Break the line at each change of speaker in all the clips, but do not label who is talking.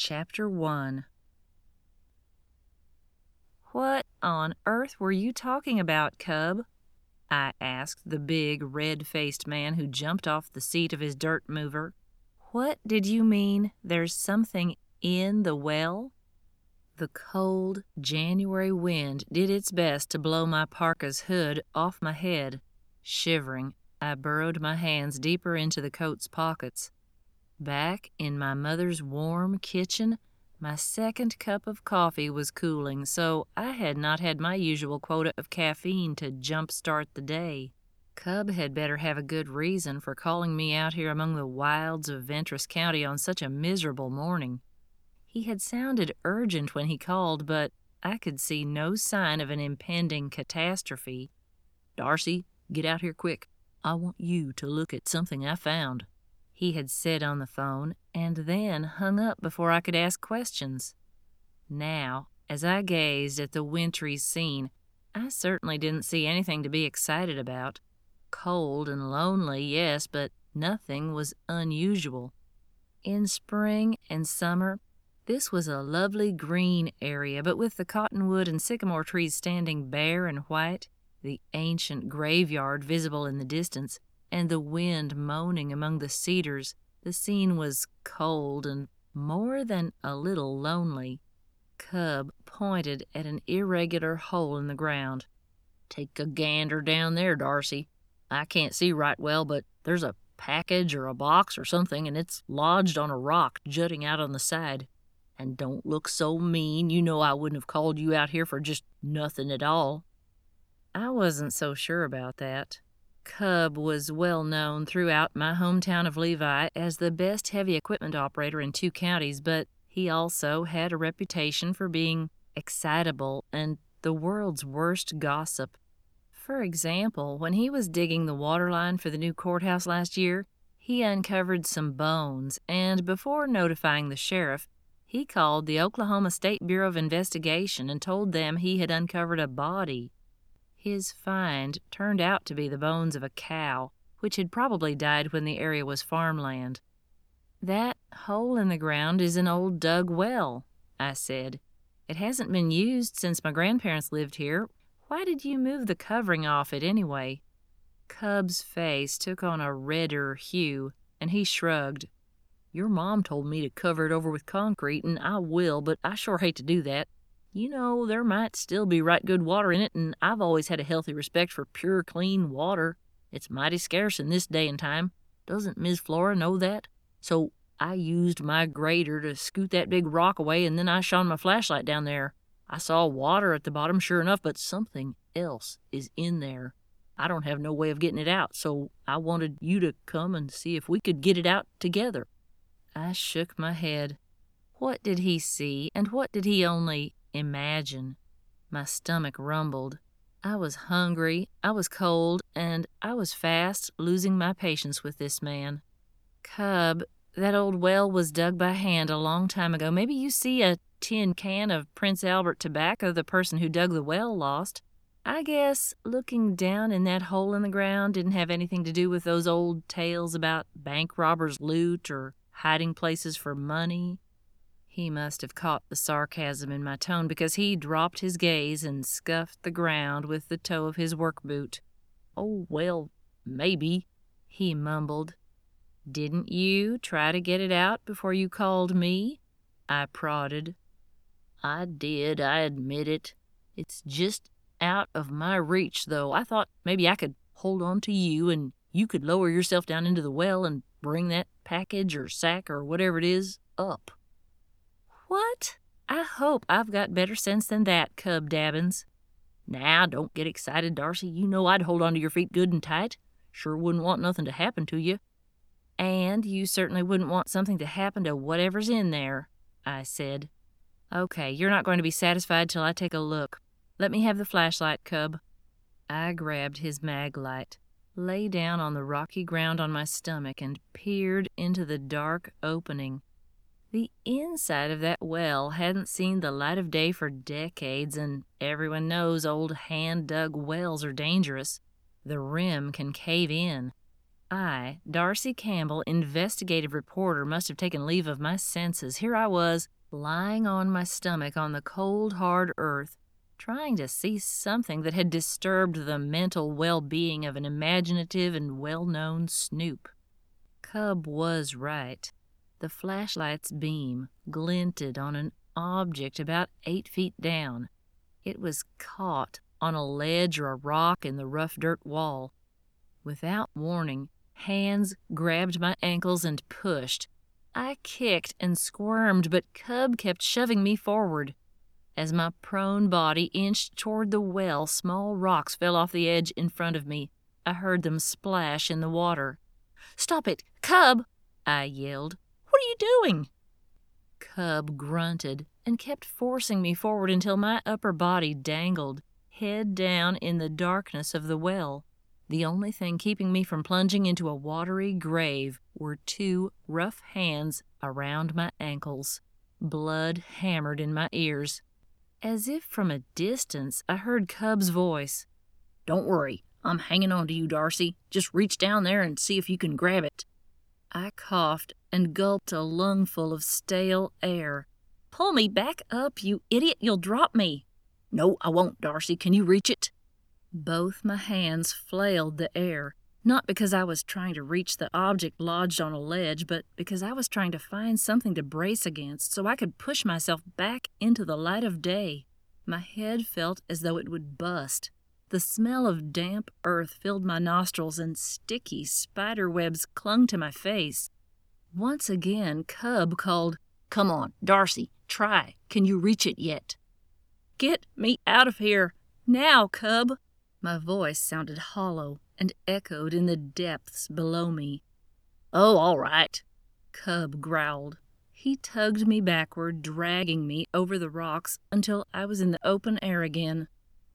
Chapter 1. "What on earth were you talking about, Cub?" I asked the big, red-faced man who jumped off the seat of his dirt mover. "What did you mean, there's something in the well?" The cold January wind did its best to blow my parka's hood off my head. Shivering, I burrowed my hands deeper into the coat's pockets. Back in my mother's warm kitchen, my second cup of coffee was cooling, so I had not had my usual quota of caffeine to jump-start the day. Cub had better have a good reason for calling me out here among the wilds of Ventress County on such a miserable morning. He had sounded urgent when he called, but I could see no sign of an impending catastrophe. "Darcy, get out here quick. I want you to look at something I found," he had said on the phone, and then hung up before I could ask questions. Now, as I gazed at the wintry scene, I certainly didn't see anything to be excited about. Cold and lonely, yes, but nothing was unusual. In spring and summer, this was a lovely green area, but with the cottonwood and sycamore trees standing bare and white, the ancient graveyard visible in the distance, and the wind moaning among the cedars, the scene was cold and more than a little lonely. Cub pointed at an irregular hole in the ground. "Take a gander down there, Darcy. I can't see right well, but there's a package or a box or something, and it's lodged on a rock jutting out on the side. And don't look so mean. You know I wouldn't have called you out here for just nothing at all." I wasn't so sure about that. Cub was well known throughout my hometown of Levi as the best heavy equipment operator in 2 counties, but he also had a reputation for being excitable and the world's worst gossip. For example, when he was digging the water line for the new courthouse last year, he uncovered some bones, and before notifying the sheriff, he called the Oklahoma State Bureau of Investigation and told them he had uncovered a body. His find turned out to be the bones of a cow, which had probably died when the area was farmland. "That hole in the ground is an old dug well," I said. "It hasn't been used since my grandparents lived here. Why did you move the covering off it anyway?" Cub's face took on a redder hue, and he shrugged. "Your mom told me to cover it over with concrete, and I will, but I sure hate to do that. You know, there might still be right good water in it, and I've always had a healthy respect for pure, clean water. It's mighty scarce in this day and time. Doesn't Miss Flora know that? So I used my grader to scoot that big rock away, and then I shone my flashlight down there. I saw water at the bottom, sure enough, but something else is in there. I don't have no way of getting it out, so I wanted you to come and see if we could get it out together." I shook my head. What did he see, and what did he only imagine? My stomach rumbled. I was hungry, I was cold, and I was fast losing my patience with this man. "Cub, that old well was dug by hand a long time ago. Maybe you see a tin can of Prince Albert tobacco the person who dug the well lost. I guess looking down in that hole in the ground didn't have anything to do with those old tales about bank robbers' loot or hiding places for money." He must have caught the sarcasm in my tone, because he dropped his gaze and scuffed the ground with the toe of his work boot. "Oh, well, maybe," he mumbled. "Didn't you try to get it out before you called me?" I prodded. "I did, I admit it. It's just out of my reach, though. I thought maybe I could hold on to you, and you could lower yourself down into the well and bring that package or sack or whatever it is up." "What? I hope I've got better sense than that, Cub Dabbins." "Now, don't get excited, Darcy. You know I'd hold on to your feet good and tight. Sure wouldn't want nothing to happen to you." "And you certainly wouldn't want something to happen to whatever's in there," I said. "Okay, you're not going to be satisfied till I take a look. Let me have the flashlight, Cub." I grabbed his mag light, lay down on the rocky ground on my stomach, and peered into the dark opening. The inside of that well hadn't seen the light of day for decades, and everyone knows old hand-dug wells are dangerous. The rim can cave in. I, Darcy Campbell, investigative reporter, must have taken leave of my senses. Here I was, lying on my stomach on the cold, hard earth, trying to see something that had disturbed the mental well-being of an imaginative and well-known snoop. Cub was right. The flashlight's beam glinted on an object about 8 feet down. It was caught on a ledge or a rock in the rough dirt wall. Without warning, hands grabbed my ankles and pushed. I kicked and squirmed, but Cub kept shoving me forward. As my prone body inched toward the well, small rocks fell off the edge in front of me. I heard them splash in the water. "Stop it, Cub!" I yelled. "What are you doing?" Cub grunted and kept forcing me forward until my upper body dangled, head down in the darkness of the well. The only thing keeping me from plunging into a watery grave were 2 rough hands around my ankles. Blood hammered in my ears. As if from a distance, I heard Cub's voice. "Don't worry, I'm hanging on to you, Darcy. Just reach down there and see if you can grab it." I coughed and gulped a lungful of stale air. "Pull me back up, you idiot. You'll drop me." "No, I won't, Darcy. Can you reach it?" Both my hands flailed the air, not because I was trying to reach the object lodged on a ledge, but because I was trying to find something to brace against so I could push myself back into the light of day. My head felt as though it would bust. The smell of damp earth filled my nostrils and sticky spider webs clung to my face. Once again, Cub called, "Come on, Darcy, try. Can you reach it yet?" "Get me out of here. Now, Cub." My voice sounded hollow and echoed in the depths below me. "Oh, all right," Cub growled. He tugged me backward, dragging me over the rocks until I was in the open air again.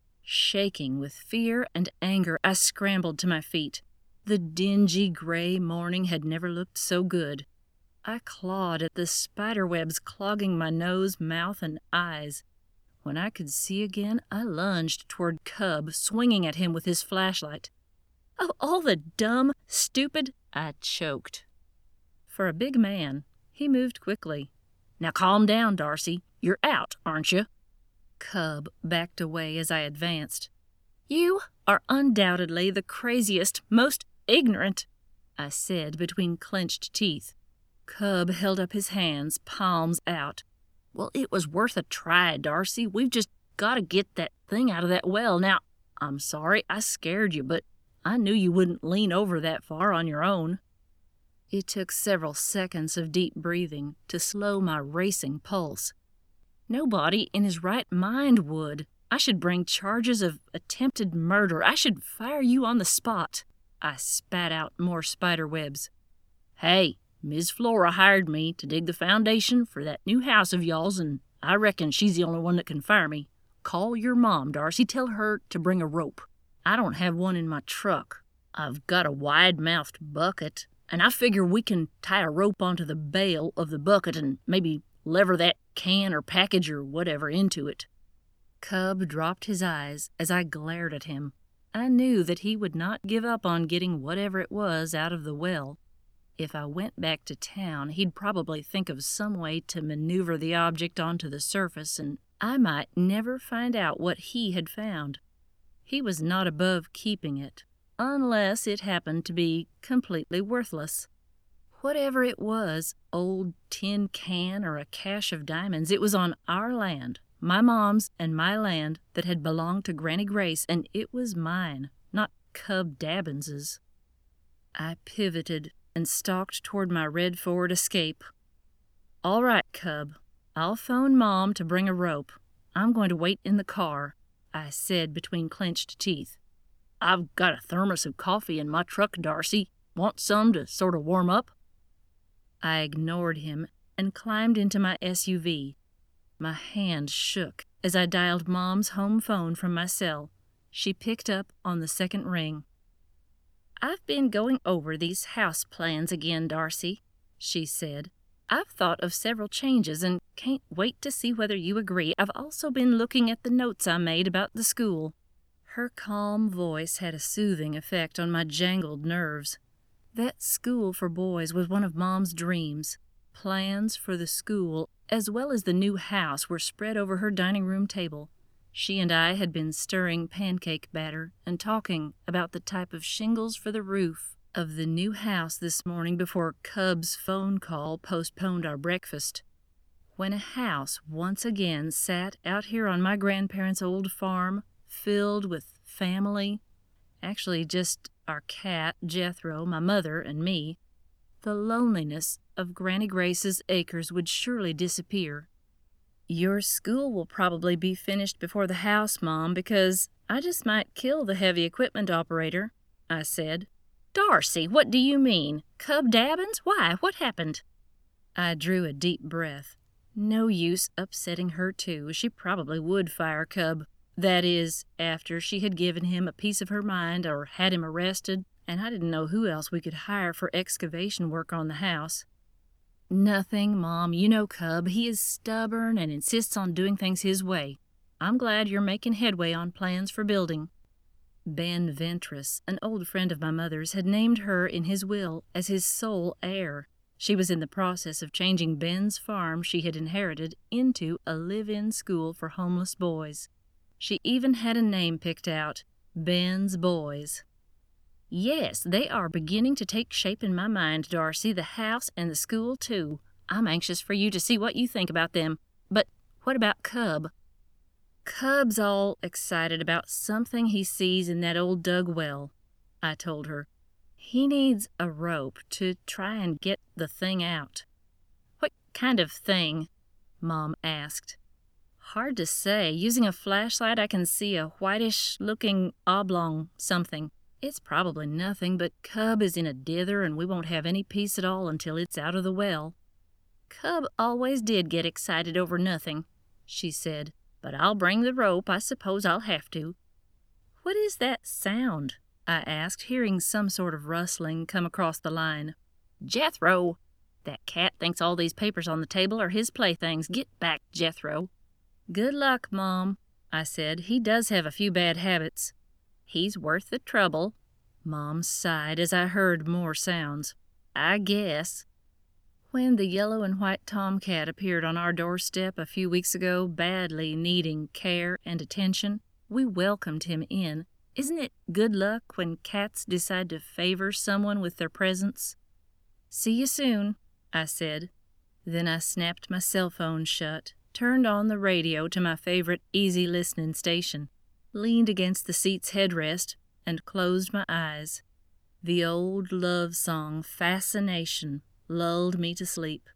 Shaking with fear and anger, I scrambled to my feet. The dingy gray morning had never looked so good. I clawed at the spider webs clogging my nose, mouth, and eyes. When I could see again, I lunged toward Cub, swinging at him with his flashlight. "Of all the dumb, stupid—" I choked. For a big man, he moved quickly. "Now calm down, Darcy. You're out, aren't you?" Cub backed away as I advanced. "You are undoubtedly the craziest, most ignorant," I said between clenched teeth. Cub held up his hands, palms out. "Well, it was worth a try, Darcy. We've just got to get that thing out of that well. Now, I'm sorry I scared you, but I knew you wouldn't lean over that far on your own." It took several seconds of deep breathing to slow my racing pulse. Nobody in his right mind would. I should bring charges of attempted murder. I should fire you on the spot. I spat out more spider webs. "Hey, Miss Flora hired me to dig the foundation for that new house of y'all's, and I reckon she's the only one that can fire me. Call your mom, Darcy. Tell her to bring a rope. I don't have one in my truck. I've got a wide-mouthed bucket, and I figure we can tie a rope onto the bail of the bucket and maybe lever that can or package or whatever into it." Cub dropped his eyes as I glared at him. I knew that he would not give up on getting whatever it was out of the well. If I went back to town, he'd probably think of some way to maneuver the object onto the surface, and I might never find out what he had found. He was not above keeping it, unless it happened to be completely worthless. Whatever it was, old tin can or a cache of diamonds, it was on our land, my mom's and my land that had belonged to Granny Grace, and it was mine, not Cub Dabbins's. I pivoted and stalked toward my red Ford Escape. "All right, Cub. I'll phone Mom to bring a rope. I'm going to wait in the car," I said between clenched teeth. "I've got a thermos of coffee in my truck, Darcy. Want some to sort of warm up?" I ignored him and climbed into my SUV. My hand shook as I dialed Mom's home phone from my cell. She picked up on the second ring. "I've been going over these house plans again, Darcy," she said. "I've thought of several changes and can't wait to see whether you agree. I've also been looking at the notes I made about the school." Her calm voice had a soothing effect on my jangled nerves. That school for boys was one of Mom's dreams. Plans for the school, as well as the new house, were spread over her dining room table. She and I had been stirring pancake batter and talking about the type of shingles for the roof of the new house this morning before Cub's phone call postponed our breakfast. When a house once again sat out here on my grandparents' old farm, filled with family, actually just our cat, Jethro, my mother, and me, the loneliness of Granny Grace's acres would surely disappear. Your school will probably be finished before the house, Mom, because I just might kill the heavy equipment operator, I said. Darcy, what do you mean? Cub Dabbins? Why? What happened? I drew a deep breath. No use upsetting her, too. She probably would fire Cub. That is, after she had given him a piece of her mind or had him arrested, and I didn't know who else we could hire for excavation work on the house. Nothing, Mom. You know Cub. He is stubborn and insists on doing things his way. I'm glad you're making headway on plans for building. Ben Ventris, an old friend of my mother's, had named her in his will as his sole heir. She was in the process of changing Ben's farm she had inherited into a live-in school for homeless boys. She even had a name picked out, Ben's Boys. Yes, they are beginning to take shape in my mind, Darcy, the house and the school, too. I'm anxious for you to see what you think about them. But what about Cub? Cub's all excited about something he sees in that old dug well, I told her. He needs a rope to try and get the thing out. What kind of thing? Mom asked. Hard to say. Using a flashlight, I can see a whitish-looking oblong something. It's probably nothing, but Cub is in a dither and we won't have any peace at all until it's out of the well. Cub always did get excited over nothing, she said, but I'll bring the rope. I suppose I'll have to. What is that sound? I asked, hearing some sort of rustling come across the line. Jethro! That cat thinks all these papers on the table are his playthings. Get back, Jethro. Good luck, Mom, I said. He does have a few bad habits. He's worth the trouble. Mom sighed as I heard more sounds. I guess. When the yellow and white tomcat appeared on our doorstep a few weeks ago, badly needing care and attention, we welcomed him in. Isn't it good luck when cats decide to favor someone with their presence? See you soon, I said. Then I snapped my cell phone shut, turned on the radio to my favorite easy listening station, leaned against the seat's headrest, and closed my eyes. The old love song, Fascination, lulled me to sleep.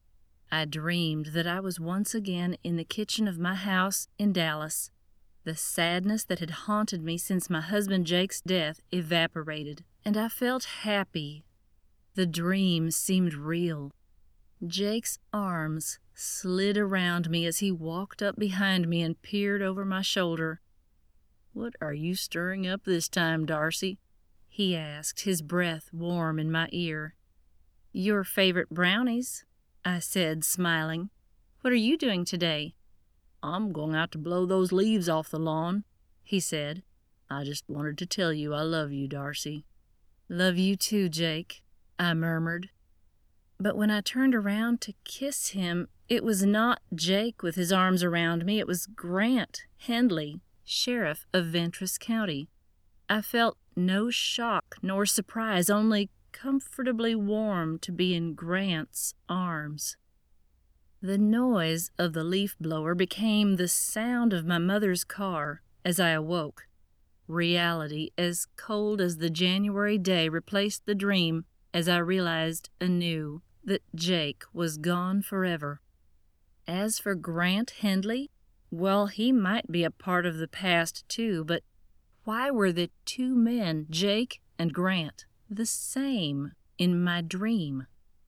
I dreamed that I was once again in the kitchen of my house in Dallas. The sadness that had haunted me since my husband Jake's death evaporated, and I felt happy. The dream seemed real. Jake's arms slid around me as he walked up behind me and peered over my shoulder. "What are you stirring up this time, Darcy?" he asked, his breath warm in my ear. "Your favorite brownies," I said, smiling. "What are you doing today?" "I'm going out to blow those leaves off the lawn," he said. "I just wanted to tell you I love you, Darcy." "Love you too, Jake," I murmured. But when I turned around to kiss him, it was not Jake with his arms around me. It was Grant Hendley, sheriff of Ventris County. I felt no shock nor surprise, only comfortably warm to be in Grant's arms. The noise of the leaf blower became the sound of my mother's car as I awoke. Reality, as cold as the January day, replaced the dream as I realized anew that Jake was gone forever. As for Grant Hendley, well, he might be a part of the past too, but why were the two men, Jake and Grant, the same in my dream?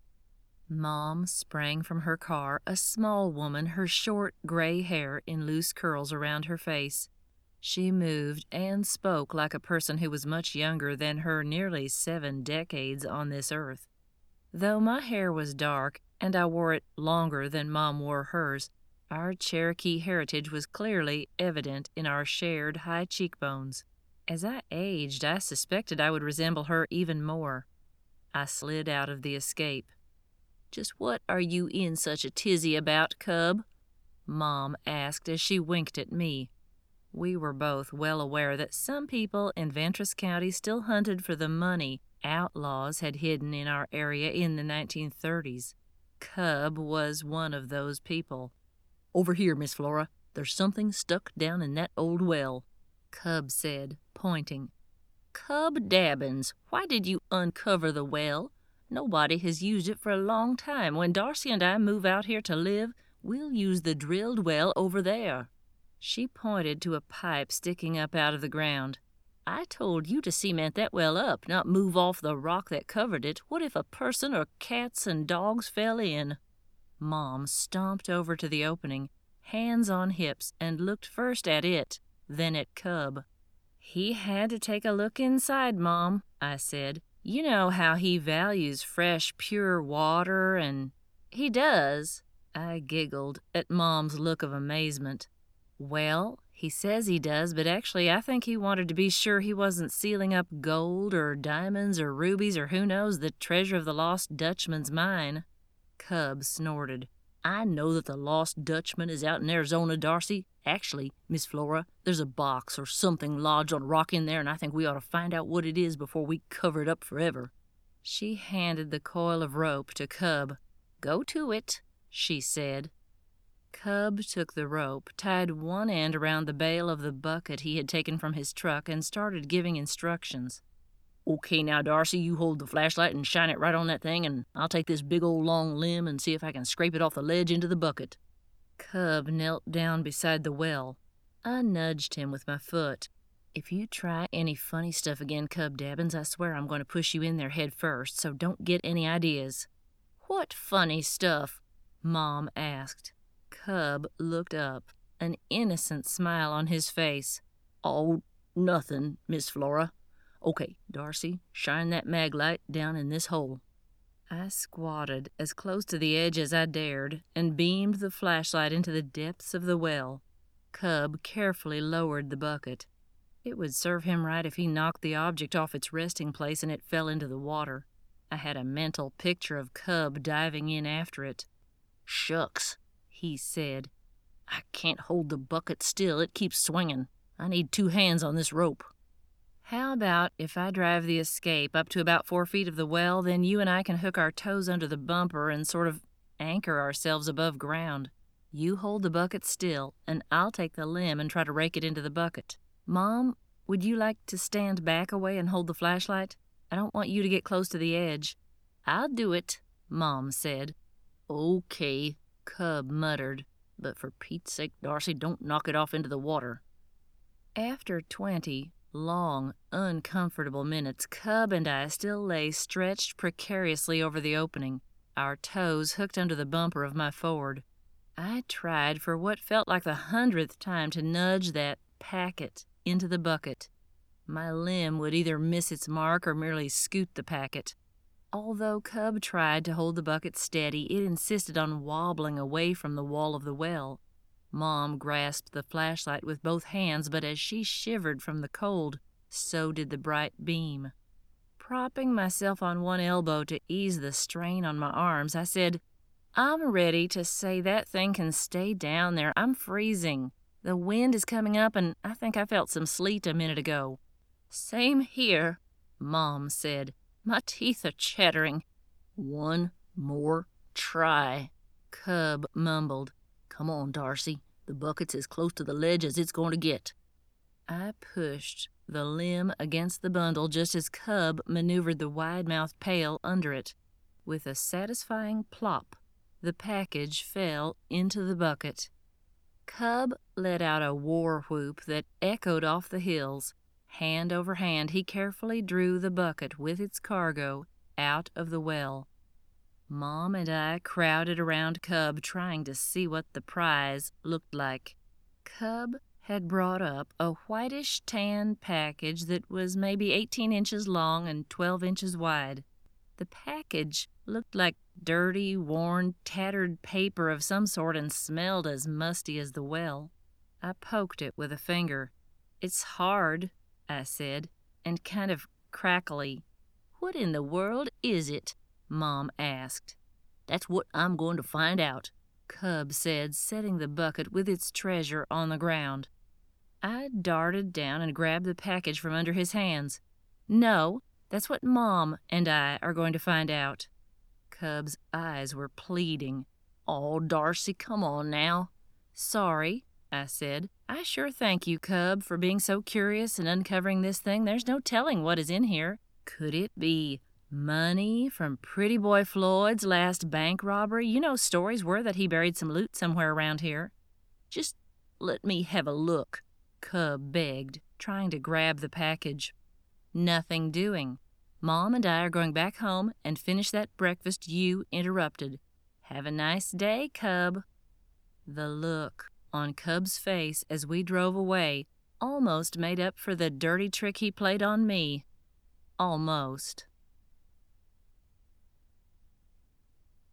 Mom sprang from her car, a small woman, her short gray hair in loose curls around her face. She moved and spoke like a person who was much younger than her nearly 7 decades on this earth. Though my hair was dark and I wore it longer than Mom wore hers, our Cherokee heritage was clearly evident in our shared high cheekbones. As I aged, I suspected I would resemble her even more. I slid out of the escape. "Just what are you in such a tizzy about, Cub?" Mom asked as she winked at me. We were both well aware that some people in Ventress County still hunted for the money outlaws had hidden in our area in the 1930s. Cub was one of those people. "Over here, Miss Flora. There's something stuck down in that old well," Cub said, pointing. "Cub Dabbins, why did you uncover the well? Nobody has used it for a long time. When Darcy and I move out here to live, we'll use the drilled well over there." She pointed to a pipe sticking up out of the ground. "I told you to cement that well up, not move off the rock that covered it. What if a person or cats and dogs fell in?" Mom stomped over to the opening, hands on hips, and looked first at it, then at Cub. "He had to take a look inside, Mom," I said. "You know how he values fresh, pure water and—" "He does?" I giggled at Mom's look of amazement. "Well, he says he does, but actually I think he wanted to be sure he wasn't sealing up gold or diamonds or rubies or who knows the treasure of the Lost Dutchman's mine." Cub snorted. "I know that the Lost Dutchman is out in Arizona, Darcy. Actually, Miss Flora, there's a box or something lodged on a rock in there, and I think we ought to find out what it is before we cover it up forever." She handed the coil of rope to Cub. "Go to it," she said. Cub took the rope, tied one end around the bale of the bucket he had taken from his truck, and started giving instructions. "Okay, now, Darcy, you hold the flashlight and shine it right on that thing, and I'll take this big old long limb and see if I can scrape it off the ledge into the bucket." Cub knelt down beside the well. I nudged him with my foot. "If you try any funny stuff again, Cub Dabbins, I swear I'm going to push you in there head first, so don't get any ideas." "What funny stuff?" Mom asked. Cub looked up, an innocent smile on his face. "Oh, nothing, Miss Flora. Okay, Darcy, shine that mag light down in this hole." I squatted as close to the edge as I dared and beamed the flashlight into the depths of the well. Cub carefully lowered the bucket. It would serve him right if he knocked the object off its resting place and it fell into the water. I had a mental picture of Cub diving in after it. "Shucks," he said. "I can't hold the bucket still. It keeps swinging. I need 2 hands on this rope." "How about if I drive the escape up to about 4 feet of the well, then you and I can hook our toes under the bumper and sort of anchor ourselves above ground. You hold the bucket still, and I'll take the limb and try to rake it into the bucket. Mom, would you like to stand back a way and hold the flashlight? I don't want you to get close to the edge." "I'll do it," Mom said. "Okay," Cub muttered, "but for Pete's sake, Darcy, don't knock it off into the water." After 20 long, uncomfortable minutes, Cub and I still lay stretched precariously over the opening, our toes hooked under the bumper of my Ford. I tried for what felt like the 100th time to nudge that packet into the bucket. My limb would either miss its mark or merely scoot the packet. Although Cub tried to hold the bucket steady, it insisted on wobbling away from the wall of the well. Mom grasped the flashlight with both hands, but as she shivered from the cold, so did the bright beam. Propping myself on one elbow to ease the strain on my arms, I said, "I'm ready to say that thing can stay down there. I'm freezing. The wind is coming up, and I think I felt some sleet a minute ago." "Same here," Mom said. "My teeth are chattering." "One more try," Cub mumbled. "Come on, Darcy. The bucket's as close to the ledge as it's going to get." I pushed the limb against the bundle just as Cub maneuvered the wide-mouthed pail under it. With a satisfying plop, the package fell into the bucket. Cub let out a war whoop that echoed off the hills. Hand over hand, he carefully drew the bucket with its cargo out of the well. Mom and I crowded around Cub, trying to see what the prize looked like. Cub had brought up a whitish-tan package that was maybe 18 inches long and 12 inches wide. The package looked like dirty, worn, tattered paper of some sort and smelled as musty as the well. I poked it with a finger. "It's hard," I said, "and kind of crackly." What in the world is it? Mom asked. That's what I'm going to find out, Cub said, setting the bucket with its treasure on the ground. I darted down and grabbed the package from under his hands. No, that's what Mom and I are going to find out. Cub's eyes were pleading. Oh, Darcy, come on now. Sorry, I said. I sure thank you, Cub, for being so curious and uncovering this thing. There's no telling what is in here. Could it be money from Pretty Boy Floyd's last bank robbery? You know stories were that he buried some loot somewhere around here. Just let me have a look, Cub begged, trying to grab the package. Nothing doing. Mom and I are going back home and finish that breakfast you interrupted. Have a nice day, Cub. The look on Cub's face as we drove away almost made up for the dirty trick he played on me. Almost.